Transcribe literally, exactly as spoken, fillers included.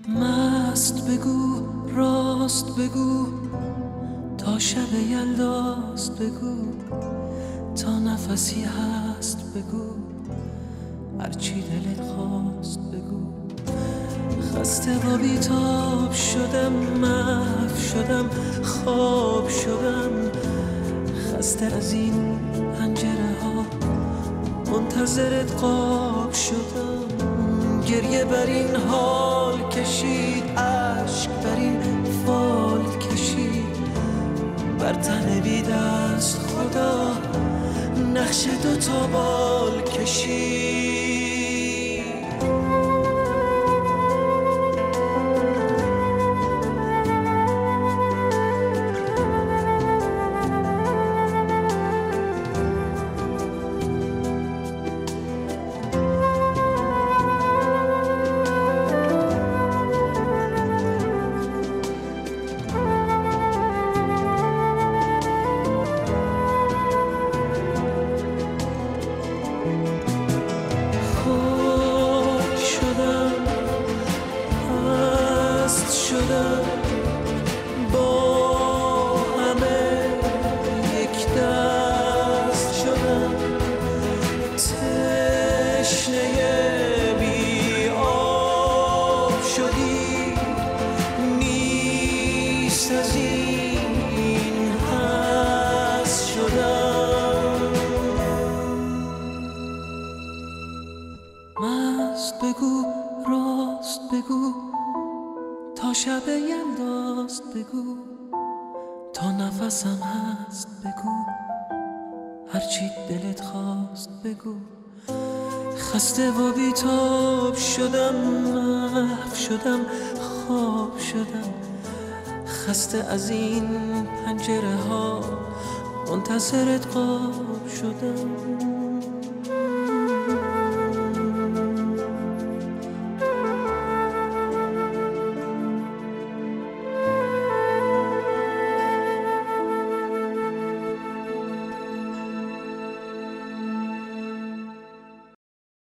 مست بگو، راست بگو، تا شب یلداست بگو، تا نفسی هست بگو، هرچی دلت خواست بگو. خسته و بیتاب شدم، محو شدم، خواب شدم، خسته از این پنجره ها، منتظرت قاب شدم. گریه بر این حال کشید، عشق بر این فال کشید، بر تن بی دست خدا نقش دو تا بال کشید. با همه یک دست شدم، تشنه بی آب شدی، نیست از این هست شدم. مست بگو، راست بگو، تا شب یلداست بگو، تا نفسم هست بگو، هرچی دلت خواست بگو. خسته و بیتاب شدم، محو شدم، خواب شدم، خسته از این پنجره ها، منتظرت قاب شدم.